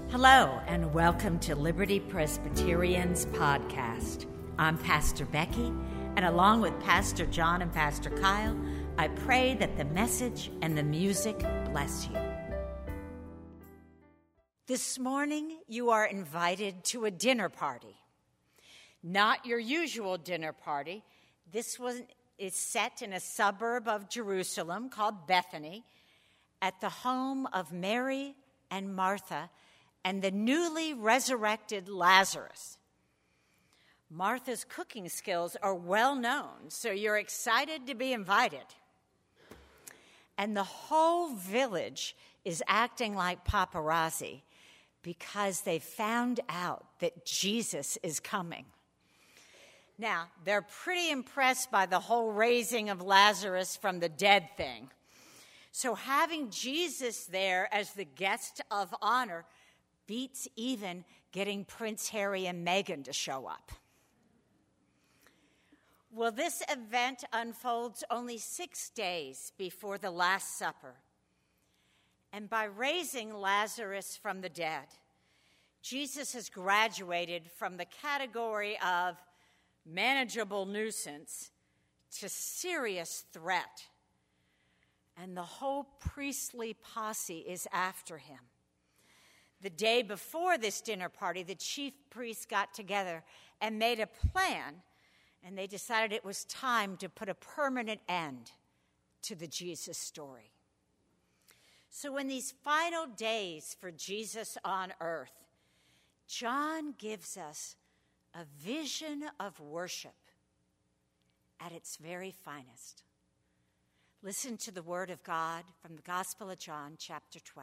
Hello, and welcome to Liberty Presbyterian's podcast. I'm Pastor Becky, and along with Pastor John and Pastor Kyle, I pray that the message and the music bless you. This morning, you are invited to a dinner party. Not your usual dinner party. This one is set in a suburb of Jerusalem called Bethany, at the home of Mary and Martha and the newly resurrected Lazarus. Martha's cooking skills are well known, so you're excited to be invited. And the whole village is acting like paparazzi because they found out that Jesus is coming. Now, they're pretty impressed by the whole raising of Lazarus from the dead thing. So having Jesus there as the guest of honor beats even getting Prince Harry and Meghan to show up. Well, this event unfolds only 6 days before the Last Supper. And by raising Lazarus from the dead, Jesus has graduated from the category of manageable nuisance to serious threat. And the whole priestly posse is after him. The day before this dinner party, the chief priests got together and made a plan, and they decided it was time to put a permanent end to the Jesus story. So in these final days for Jesus on earth, John gives us a vision of worship at its very finest. Listen to the word of God from the Gospel of John, chapter 12.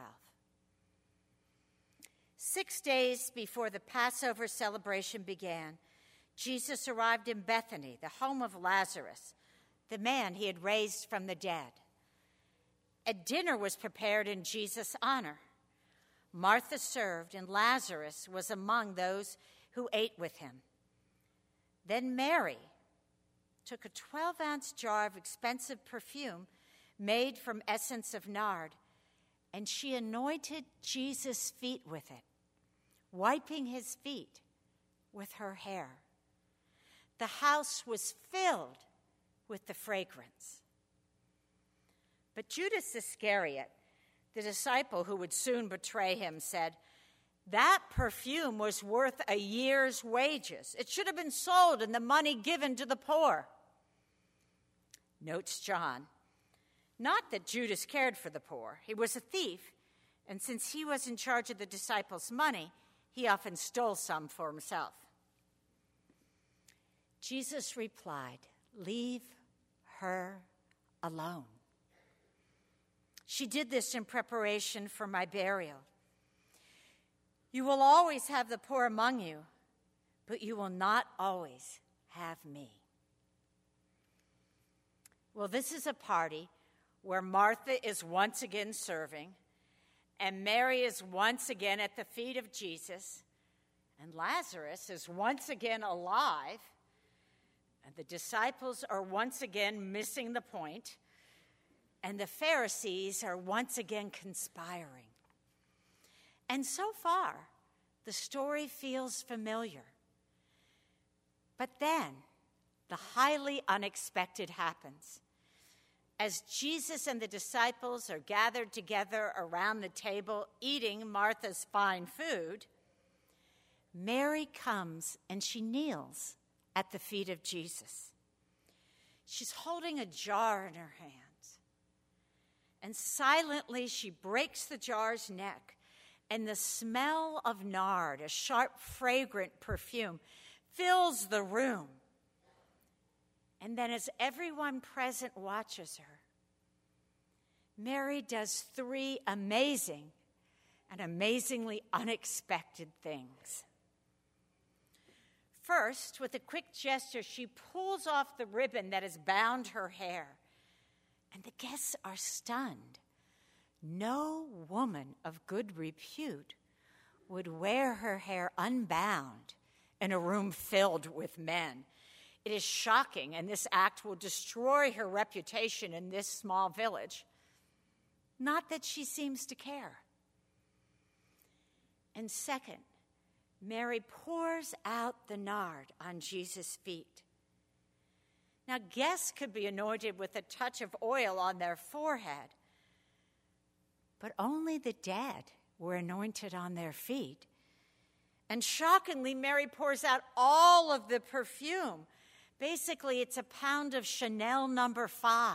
6 days before the Passover celebration began, Jesus arrived in Bethany, the home of Lazarus, the man he had raised from the dead. A dinner was prepared in Jesus' honor. Martha served, and Lazarus was among those who ate with him. Then Mary took a 12-ounce jar of expensive perfume made from essence of nard, and she anointed Jesus' feet with it, wiping his feet with her hair. The house was filled with the fragrance. But Judas Iscariot, the disciple who would soon betray him, said, "That perfume was worth a year's wages. It should have been sold and the money given to the poor." Notes John, not that Judas cared for the poor. He was a thief, and since he was in charge of the disciples' money, he often stole some for himself. Jesus replied, "Leave her alone. She did this in preparation for my burial. You will always have the poor among you, but you will not always have me." Well, this is a party where Martha is once again serving, and Mary is once again at the feet of Jesus, and Lazarus is once again alive, and the disciples are once again missing the point, and the Pharisees are once again conspiring. And so far, the story feels familiar. But then, the highly unexpected happens. As Jesus and the disciples are gathered together around the table eating Martha's fine food, Mary comes and she kneels at the feet of Jesus. She's holding a jar in her hands. And silently she breaks the jar's neck, and the smell of nard, a sharp, fragrant perfume, fills the room. And then as everyone present watches her, Mary does 3 amazing and amazingly unexpected things. First, with a quick gesture, she pulls off the ribbon that has bound her hair, and the guests are stunned. No woman of good repute would wear her hair unbound in a room filled with men. It is shocking, and this act will destroy her reputation in this small village. Not that she seems to care. And second, Mary pours out the nard on Jesus' feet. Now, guests could be anointed with a touch of oil on their forehead, but only the dead were anointed on their feet. And shockingly, Mary pours out all of the perfume. Basically, it's a pound of Chanel No. 5.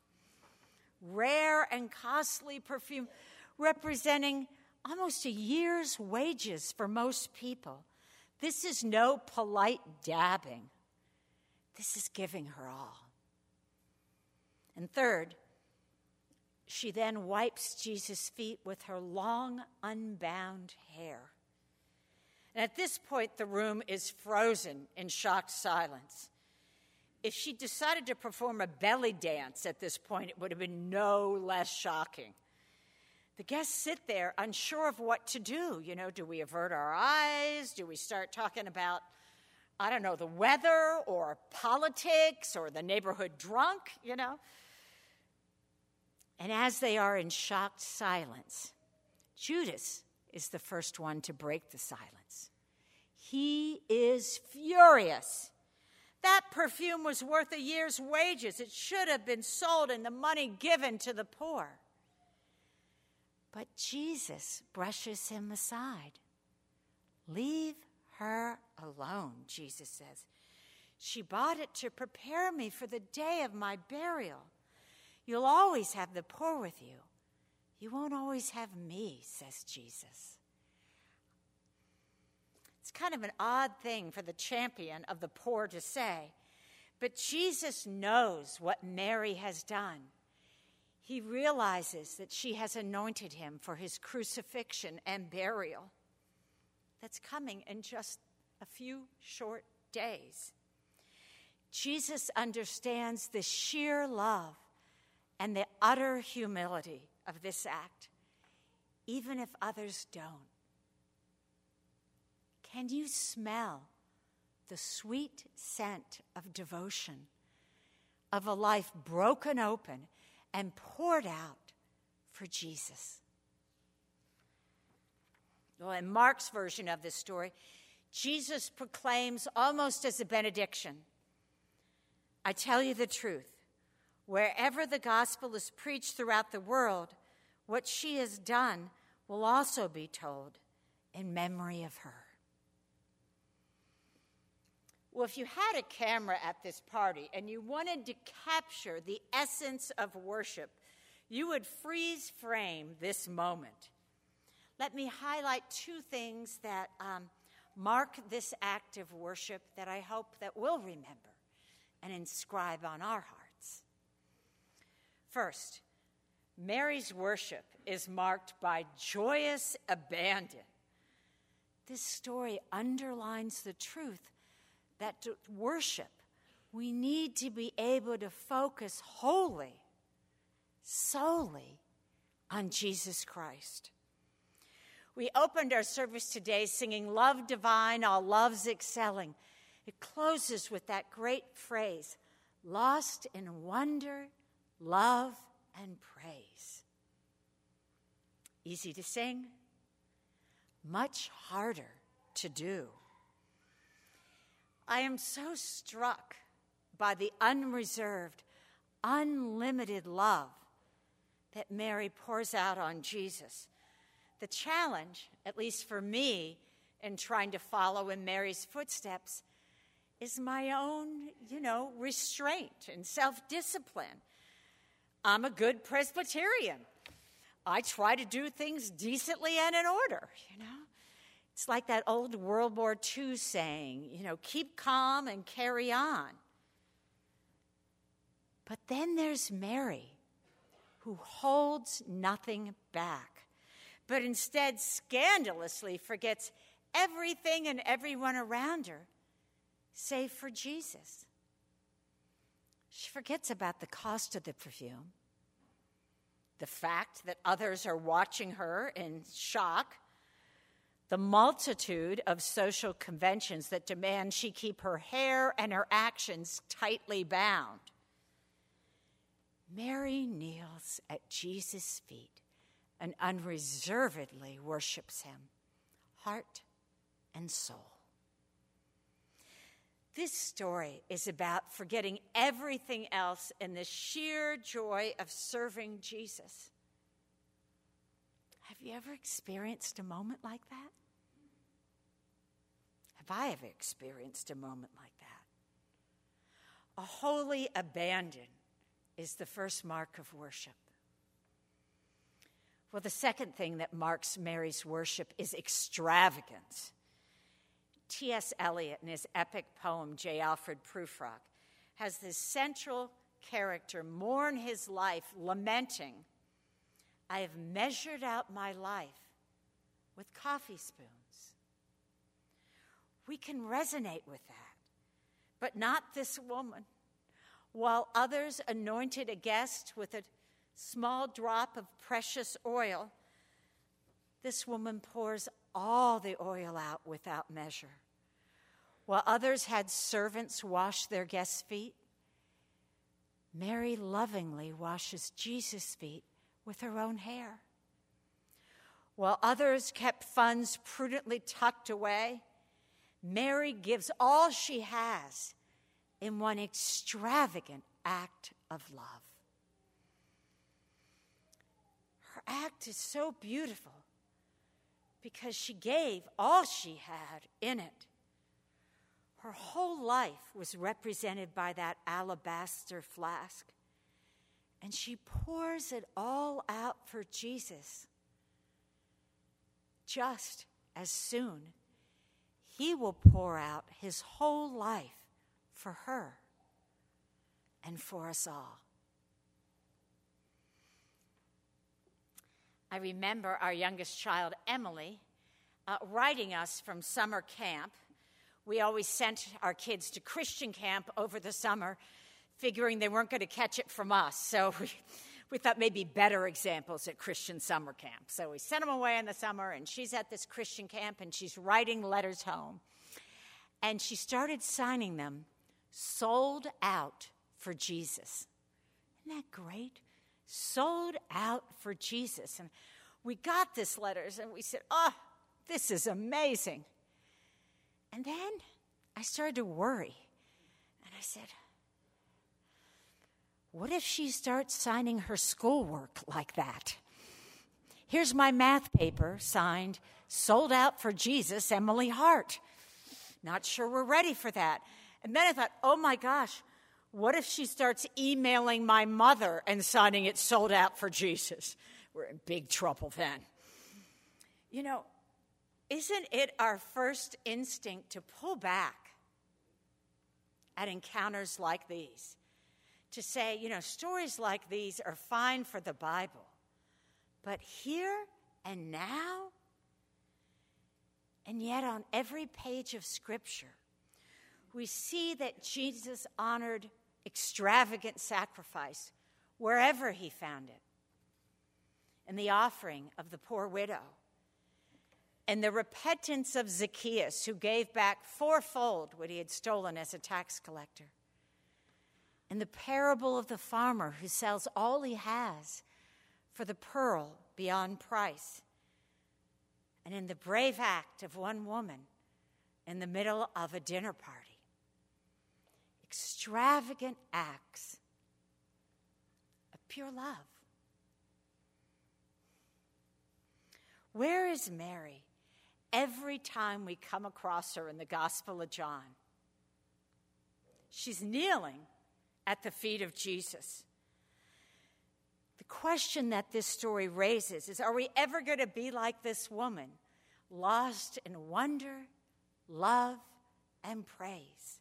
Rare and costly perfume representing almost a year's wages for most people. This is no polite dabbing. This is giving her all. And third, she then wipes Jesus' feet with her long, unbound hair. And at this point, the room is frozen in shocked silence. If she decided to perform a belly dance at this point, it would have been no less shocking. The guests sit there unsure of what to do. Do we avert our eyes? Do we start talking about, the weather or politics or the neighborhood drunk, And as they are in shocked silence, Judas is the first one to break the silence. He is furious. That perfume was worth a year's wages. It should have been sold and the money given to the poor. But Jesus brushes him aside. Leave her alone, Jesus says. She bought it to prepare me for the day of my burial. You'll always have the poor with you. You won't always have me, says Jesus. It's kind of an odd thing for the champion of the poor to say, but Jesus knows what Mary has done. He realizes that she has anointed him for his crucifixion and burial. That's coming in just a few short days. Jesus understands the sheer love and the utter humility of this act, even if others don't. Can you smell the sweet scent of devotion, of a life broken open and poured out for Jesus? Well, in Mark's version of this story, Jesus proclaims almost as a benediction, I tell you the truth, wherever the gospel is preached throughout the world, what she has done will also be told in memory of her. Well, if you had a camera at this party and you wanted to capture the essence of worship, you would freeze frame this moment. Let me highlight two things that mark this act of worship that I hope that we'll remember and inscribe on our hearts. First, Mary's worship is marked by joyous abandon. This story underlines the truth that to worship, we need to be able to focus wholly, solely on Jesus Christ. We opened our service today singing Love Divine, All Loves Excelling. It closes with that great phrase, lost in wonder, love, and praise. Easy to sing, much harder to do. I am so struck by the unreserved, unlimited love that Mary pours out on Jesus. The challenge, at least for me, in trying to follow in Mary's footsteps is my own, restraint and self-discipline. I'm a good Presbyterian. I try to do things decently and in order, It's like that old World War II saying, keep calm and carry on. But then there's Mary, who holds nothing back, but instead scandalously forgets everything and everyone around her, save for Jesus. She forgets about the cost of the perfume, the fact that others are watching her in shock, the multitude of social conventions that demand she keep her hair and her actions tightly bound. Mary kneels at Jesus' feet and unreservedly worships him, heart, and soul. This story is about forgetting everything else in the sheer joy of serving Jesus. Have you ever experienced a moment like that? Have I ever experienced a moment like that? A holy abandon is the first mark of worship. Well, the second thing that marks Mary's worship is extravagance. T.S. Eliot, in his epic poem, J. Alfred Prufrock, has this central character mourn his life, lamenting, "I have measured out my life with coffee spoons." We can resonate with that, but not this woman. While others anointed a guest with a small drop of precious oil, this woman pours all the oil out without measure. While others had servants wash their guests' feet, Mary lovingly washes Jesus' feet with her own hair. While others kept funds prudently tucked away, Mary gives all she has in one extravagant act of love. Her act is so beautiful because she gave all she had in it. Her whole life was represented by that alabaster flask, and she pours it all out for Jesus. Just as soon, he will pour out his whole life for her and for us all. I remember our youngest child, Emily, writing us from summer camp. We always sent our kids to Christian camp over the summer, figuring they weren't going to catch it from us. So we thought maybe better examples at Christian summer camp. So we sent them away in the summer, and she's at this Christian camp, and she's writing letters home. And she started signing them, "Sold out for Jesus." Isn't that great? Sold out for Jesus. And we got this letters, and we said, "Oh, this is amazing." And then I started to worry. And I said, what if she starts signing her schoolwork like that? Here's my math paper signed, "Sold out for Jesus, Emily Hart." Not sure we're ready for that. And then I thought, oh my gosh, what if she starts emailing my mother and signing it "Sold out for Jesus"? We're in big trouble then. You know, isn't it our first instinct to pull back at encounters like these? To say, stories like these are fine for the Bible, but here and now? And yet on every page of Scripture, we see that Jesus honored extravagant sacrifice wherever he found it. In the offering of the poor widow, and the repentance of Zacchaeus, who gave back fourfold what he had stolen as a tax collector. And the parable of the farmer who sells all he has for the pearl beyond price. And in the brave act of one woman in the middle of a dinner party. Extravagant acts of pure love. Where is Mary every time we come across her in the Gospel of John? She's kneeling at the feet of Jesus. The question that this story raises is, are we ever going to be like this woman, lost in wonder, love, and praise?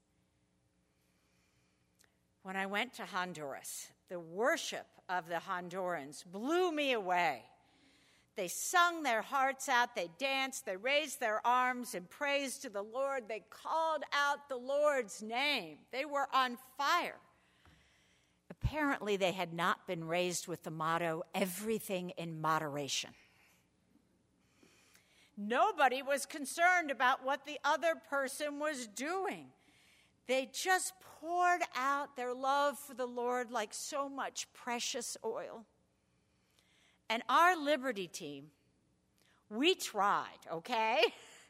When I went to Honduras, the worship of the Hondurans blew me away. They sung their hearts out, they danced, they raised their arms in praise to the Lord. They called out the Lord's name. They were on fire. Apparently, they had not been raised with the motto, "Everything in moderation." Nobody was concerned about what the other person was doing. They just poured out their love for the Lord like so much precious oil. And our Liberty team, we tried, okay?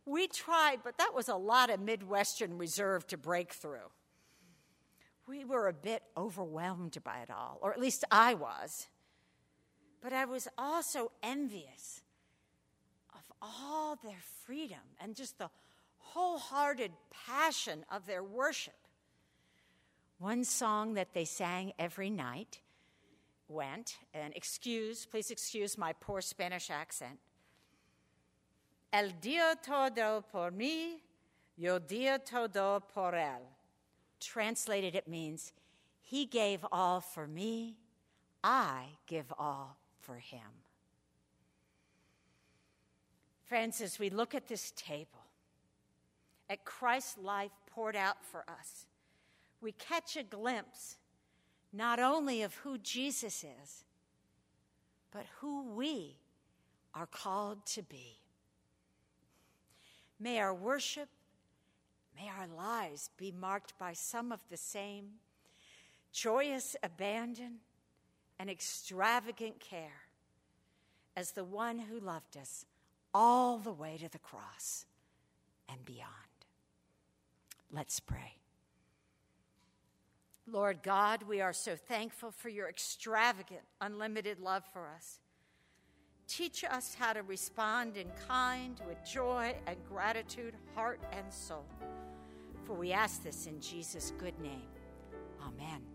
We tried, but that was a lot of Midwestern reserve to break through. We were a bit overwhelmed by it all, or at least I was. But I was also envious of all their freedom and just the wholehearted passion of their worship. One song that they sang every night went, and please excuse my poor Spanish accent. El dio todo por mí, yo dio todo por él. Translated, it means, he gave all for me, I give all for him. Friends, as we look at this table, at Christ's life poured out for us, we catch a glimpse not only of who Jesus is, but who we are called to be. May our worship, may our lives be marked by some of the same joyous abandon and extravagant care as the one who loved us all the way to the cross and beyond. Let's pray. Lord God, we are so thankful for your extravagant, unlimited love for us. Teach us how to respond in kind, with joy and gratitude, heart and soul. For we ask this in Jesus' good name. Amen.